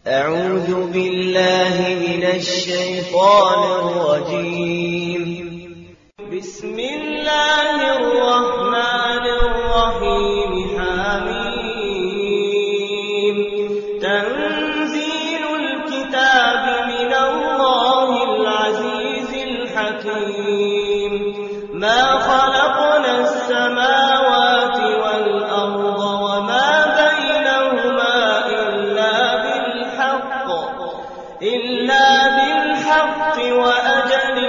أعوذ بالله من الشيطان الرجيم. بسم الله الرحمن الرحيم. حميم. تنزيل الكتاب من الله العزيز الحكيم. ما خلقنا السماوات والأرض وما بينهما إلا بالحق وأجل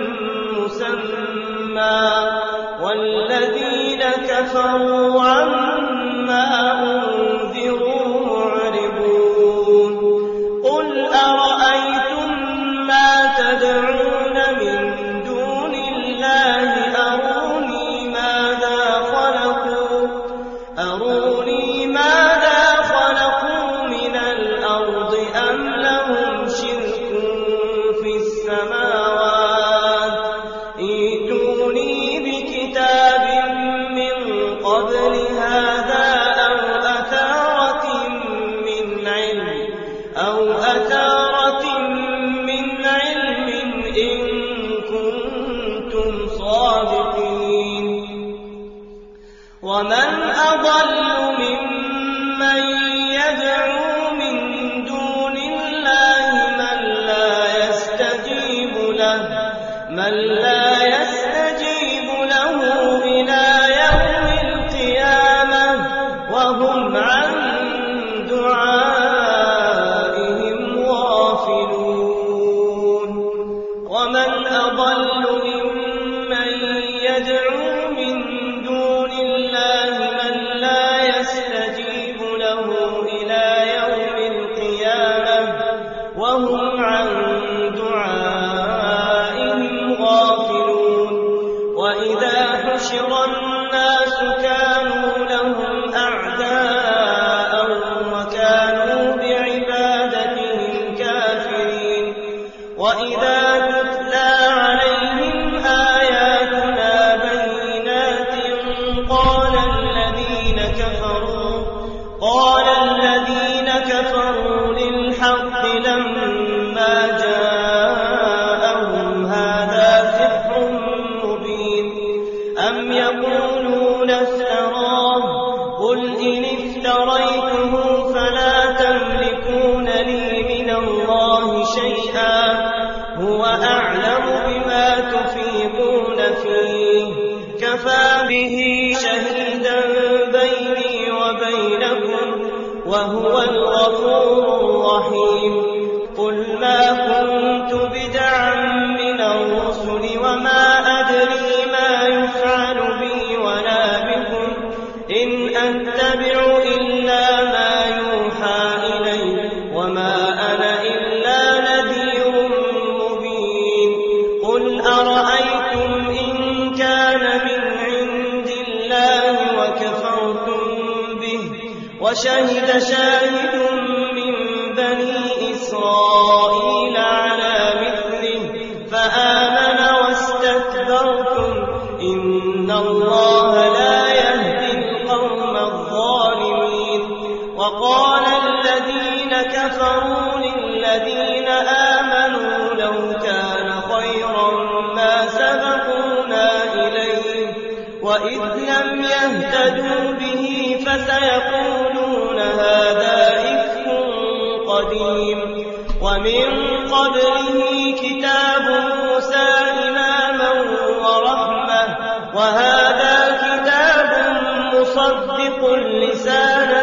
مسمى، والذين كفروا عما أنذروا معرضون. قل أرأيتم ما تدعون من دون الله أروني ماذا خلقوا من الأرض أم لهم شرك في السماوات. ائتوني بكتاب من قبل هذا أو أثارة من علم إن كنتم صادقين. ومن أضل ممن يدعو من دون الله من لا يستجيب له إلى يوم القيامة وهم عن دعائهم غافلون. ومن أضل ممن يدعو من دون الله من لا يستجيب له إلى يوم القيامة وهم عن دعائهم غافلون. وإذا حشر الناس كانوا لهم أعداء وكانوا بعبادتهم كافرين. وإذا تتلى عليهم آياتنا بينات قال الذين كفروا للحق لما جاءهم هذا سحر مبين. أم يقولون افتراه؟ قل إن افتريته فلا تملكون لي من الله شيئا. هو أعلم بما تفيضون فيه. كفى به شهيدا بيني وبينكم وهو الغفور الرحيم. قل ما كنت بدعا من الرسل وما أدري ما يفعل بي ولا بكم إن أتبع إلا ما يوحى إلي وما أنا إلا نذير مبين. قل أرأيتم إن كان من عند الله وكفرتم به وشهد شاهد من بني إسرائيل على مثله فآمن واستكبرتم إن الله لا يهدي القوم الظالمين. وقال الذين كفروا للذين آمنوا لو كان خيرا ما سبقونا إليه وإذ لم يهتدوا به فسيقولون هذا إفك قديم. ومن قبله كتاب موسى إماما ورحمة وهذا كتاب مصدق لسانا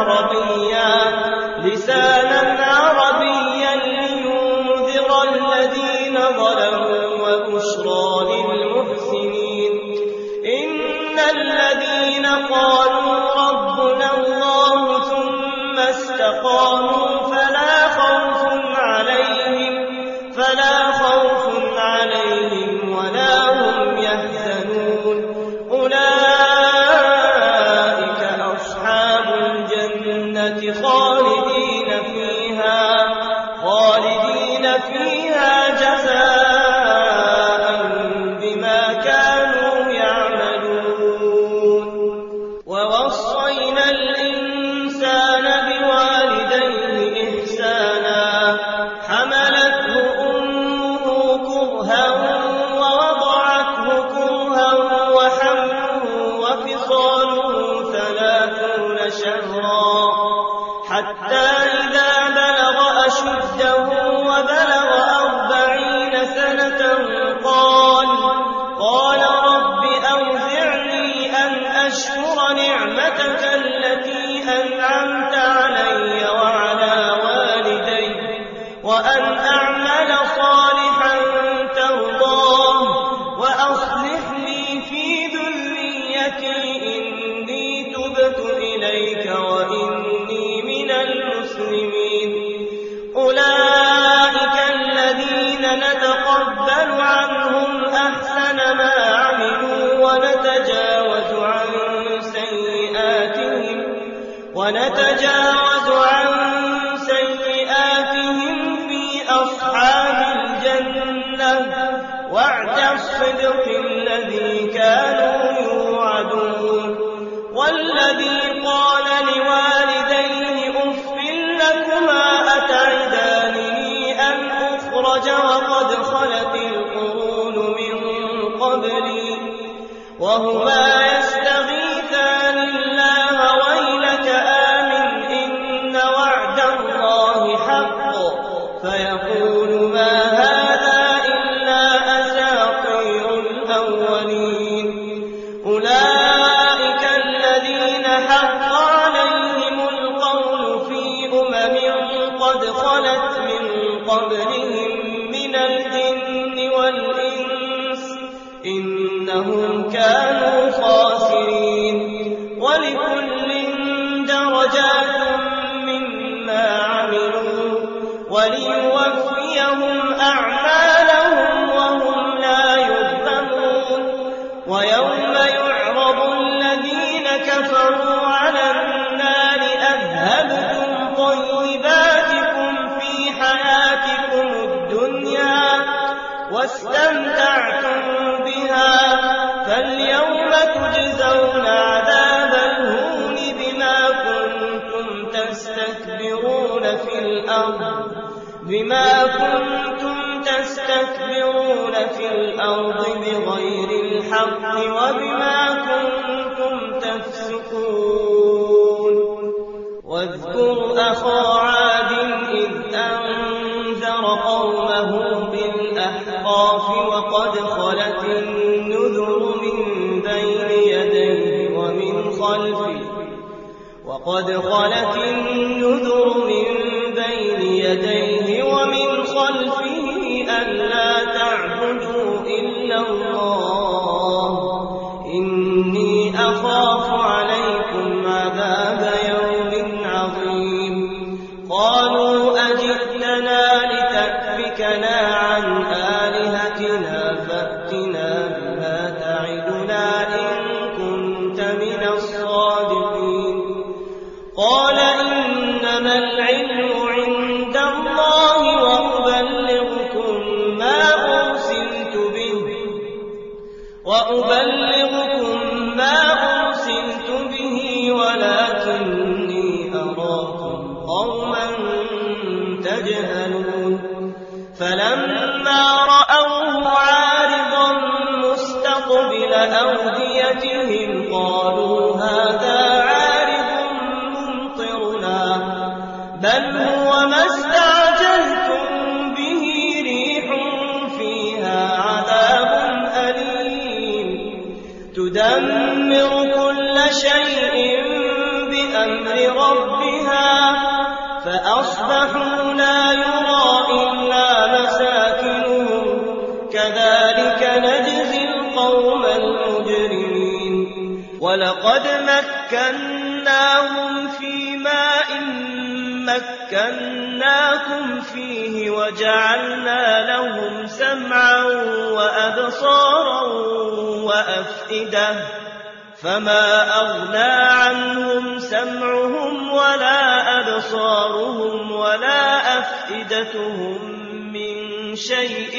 عربيا لينذر الذين ظلموا وبشرى للمحسنين. إن الذين قالوا ربنا الله ثم استقاموا فلا خوف عليهم ولا هم يحزنون. أولئك أصحاب الجنة خالدين فيها جزاء بما كانوا يعملون. ووصينا الإنسان بوالديه إذا بلغ أشده وبلغ 40 سنة قال رب أوزعني أن أشكر نعمتك التي أنعمت علي وعلى والدي وأن أعمل صالحا ترضاه وأصلح لي في ذريتي إني تبت إليك وإني من المسلمين أولئك الذين نتقبل عنهم أحسن ما عملوا ونتجاوز عن سيئاتهم في أصحاب الجنة وعد الصدق الذي كانوا يوعدون والذي قال لوالديه أف لكما أتعدانني أن أخرج وقد خلت القرون من قبلي وهما يستغيثان الله ويلك آمن إن وعد الله حق فيقول ما هذا إلا أساطير الأولين أولئك الذين حق عليهم القول في قد خلت من قبلهم من الجن والإنس إنهم كانوا خاسرين ولكل درجات مما عملوا وليوفيهم أعمالهم وهم لا يظلمون ويوم يعرض الذين كفروا على النار أذهبتم طيباتكم في حياتكم الدنيا واستمتعتم بها فاليوم تجزون عذاب الهون بما كنتم تستكبرون في الأرض بغير الحق وبما كنتم تفسقون واذكر أخا عاد إذ أنذر قومه بالأحقاف وقد خلت النذر من بين يديه ومن خلفه ألا تعبدوا إلا الله إني أخاف عليكم عذاب يوم عظيم قالوا أجئتنا لتأفكنا عن آلهتنا فأتنا بما تعدنا إن كنت من الصادقين قال إنما العلم عند الله وأبلغكم ما أرسلت به ولكني أراكم قوما تجهلون فلما رأوه عارضا مستقبل أوديتهم قالوا هذا عارض ممطرنا بل هو ما استعجلتم به ريح فيها عذاب أليم تدمر كل شيء بأمر ربها فأصبحوا لا يرى إلا مساكنهم كذلك نجزي القوم المجرمين ولقد مكناهم في ماء مكناكم فيه وجعلنا لهم سمعا وأبصارا وأفئدة فما أغنى عنهم سمعهم ولا أبصارهم ولا أفئدتهم من شيء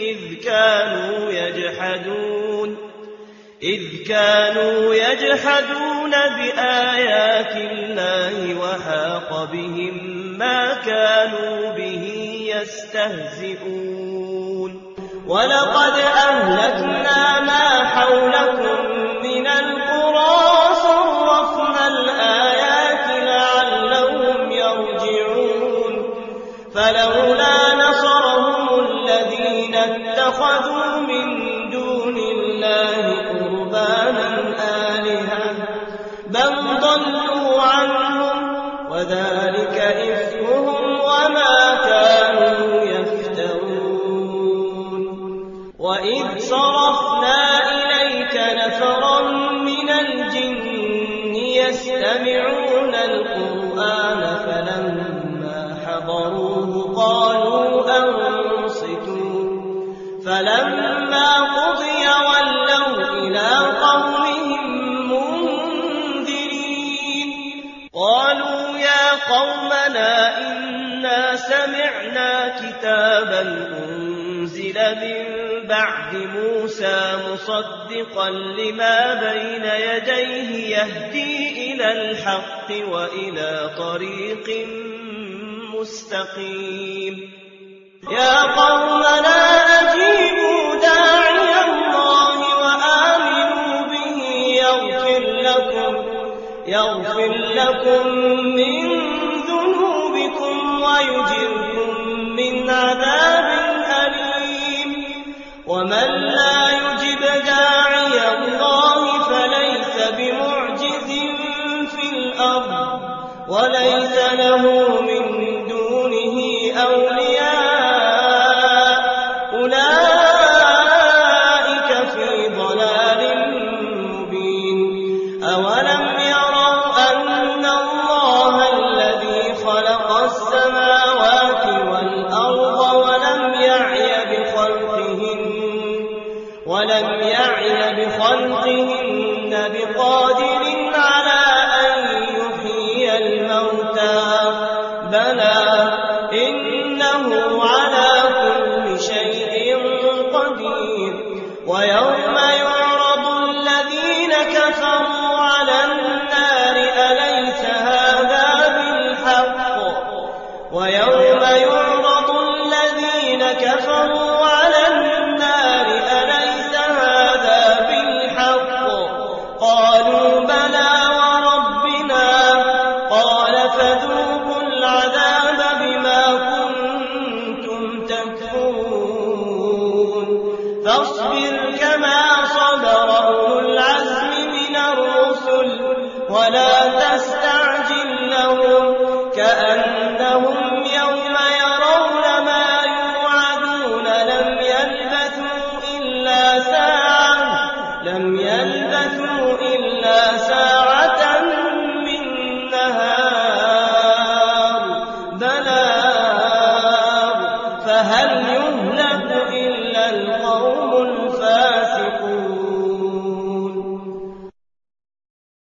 إذ كانوا يجحدون بآيات الله وحاق بهم ما كانوا به يستهزئون ولقد أهلكنا ما حولكم من القرى صرفنا الآيات لعلهم يرجعون فلولا نصرهم الذين اتخذوا من دون الله قربانا آلهة بل ضلوا عنهم وذلك إفكهم وما كانوا يفترون. وإذ صرفنا إليك نفرا من الجن يستمعون القرآن فلما حضروه قالوا أنصتوا فلما قضي ولوا إلى قومهم منذرين. قالوا يا قومنا إنا سمعنا كتابا أنزل من بعد موسى مصدقا لما بين يديه يهدي إلى الحق وإلى طريق مستقيم. يا قومنا أجيبوا داعي الله وآمنوا به يغفر لكم من ذنوبكم ويجركم من عذاب أليم. ومن لا يجب داعي الله فليس بمعجز في الأرض وليس له من دونه أولياء أولئك في ضلال مبين. أولم يروا أن الله الذي خلق السماوات والأرض ولم يعي بخلقهن بقادر على أن يحيي الموتى بلى إنه على كل شيء قدير. ويوم يعرض الذين كفروا على النار أليس هذا بالحق ويوم يعرض الذين كفروا على النار أليس هذا بالحق قالوا بلى وربنا قال فذوقوا العذاب بما كنتم تكفرون. فاصبر كما صبر أولو العزم من الرسل ولا تستعجل لهم كأنهم يوم يرون ما يوعدون لم يلبثوا إلا ساعة من نهار بلاغ فهل